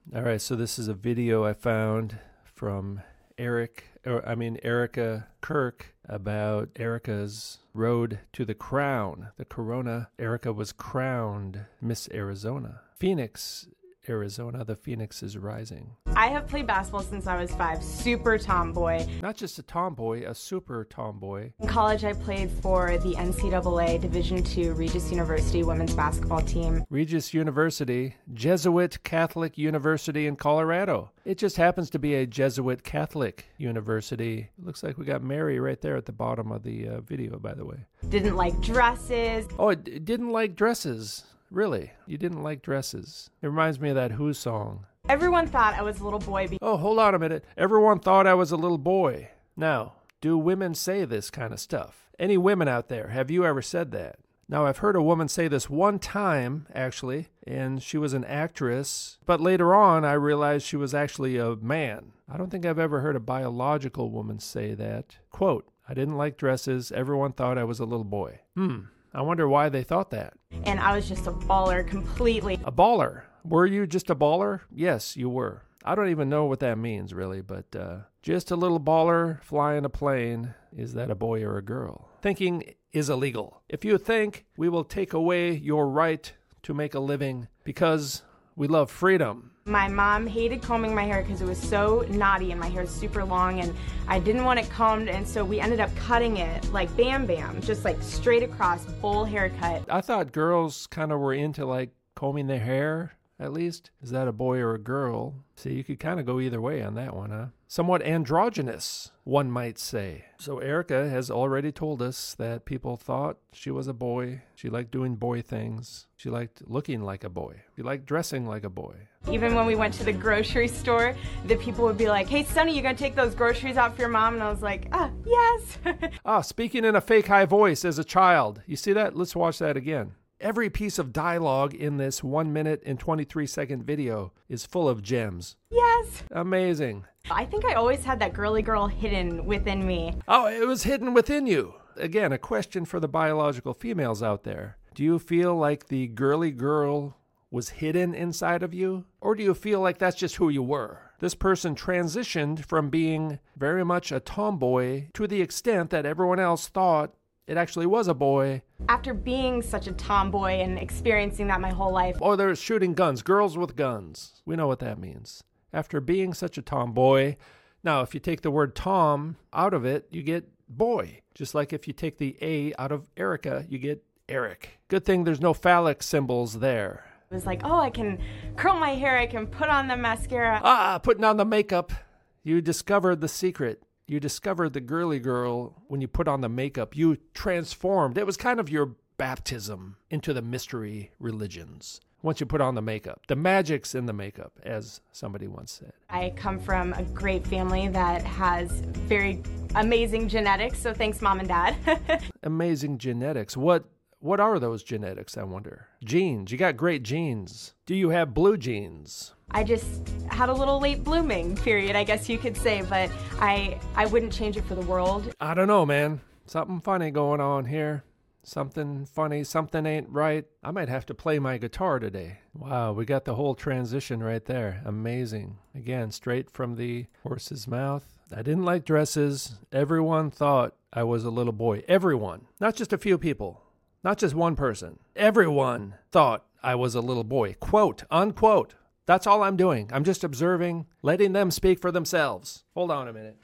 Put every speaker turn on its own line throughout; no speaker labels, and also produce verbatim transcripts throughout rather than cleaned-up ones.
All right, so this is a video I found from Eric, or I mean Erica Kirk, about Erica's road to the crown, the corona. Erica was crowned Miss Arizona. Phoenix, Arizona, the Phoenix is rising.
I have played basketball since I was five, super tomboy.
Not just a tomboy, a super tomboy.
In college, I played for the N C double A Division two Regis University women's basketball team.
Regis University, Jesuit Catholic University in Colorado. It just happens to be a Jesuit Catholic university. Looks like we got Mary right there at the bottom of the uh, video, by the way.
Didn't like dresses.
Oh, it, it didn't like dresses. Really? You didn't like dresses? It reminds me of that Who song.
Everyone thought I was a little boy. Be-
oh, hold on a minute. Everyone thought I was a little boy. Now, do women say this kind of stuff? Any women out there, have you ever said that? Now, I've heard a woman say this one time, actually, and she was an actress, but later on I realized she was actually a man. I don't think I've ever heard a biological woman say that. Quote, I didn't like dresses. Everyone thought I was a little boy. Hmm. I wonder why they thought that.
And I was just a baller completely.
A baller? Were you just a baller? Yes, you were. I don't even know what that means, really, but uh, just a little baller flying a plane. Is that a boy or a girl? Thinking is illegal. If you think, we will take away your right to make a living because we love freedom.
My mom hated combing my hair because it was so knotty and my hair is super long and I didn't want it combed, and so we ended up cutting it like Bam Bam, just like straight across, bowl haircut.
I thought girls kind of were into like combing their hair, at least. Is that a boy or a girl? See, you could kind of go either way on that one, huh? Somewhat androgynous, one might say. So Erica has already told us that people thought she was a boy. She liked doing boy things. She liked looking like a boy. She liked dressing like a boy.
Even when we went to the grocery store, the people would be like, hey, Sonny, you gonna take those groceries out for your mom? And I was like, ah, yes.
Ah, speaking in a fake high voice as a child. You see that? Let's watch that again. Every piece of dialogue in this one minute and twenty-three second video is full of gems.
Yes.
Amazing.
I think I always had that girly girl hidden within me.
Oh, it was hidden within you. Again, a question for the biological females out there. Do you feel like the girly girl was hidden inside of you? Or do you feel like that's just who you were? This person transitioned from being very much a tomboy to the extent that everyone else thought it actually was a boy.
After being such a tomboy and experiencing that my whole life.
Oh, they're shooting guns. Girls with guns. We know what that means. After being such a tomboy, now if you take the word Tom out of it, you get boy. Just like if you take the A out of Erica, you get Eric. Good thing there's no phallic symbols there.
It was like, oh, I can curl my hair. I can put on the mascara.
Ah, putting on the makeup. You discovered the secret. You discovered the girly girl when you put on the makeup. You transformed. It was kind of your baptism into the mystery religions. Once you put on the makeup. The magic's in the makeup, as somebody once said.
I come from a great family that has very amazing genetics, so thanks, Mom and Dad.
Amazing genetics. What what are those genetics, I wonder? Genes. You got great genes. Do you have blue genes?
I just had a little late blooming period, I guess you could say, but I I wouldn't change it for the world.
I don't know, man. Something funny going on here. Something funny, something ain't right. I might have to play my guitar today. Wow, we got the whole transition right there. Amazing. Again, straight from the horse's mouth. I didn't like dresses. Everyone thought I was a little boy. Everyone. Not just a few people. Not just one person. Everyone thought I was a little boy. Quote, unquote. That's all I'm doing. I'm just observing, letting them speak for themselves. Hold on a minute.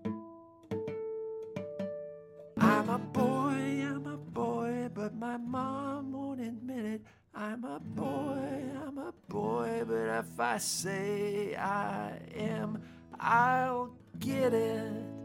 I'm a boy, I'm a boy, but my mom won't admit it. I'm a boy, I'm a boy, but if I say I am, I'll get it.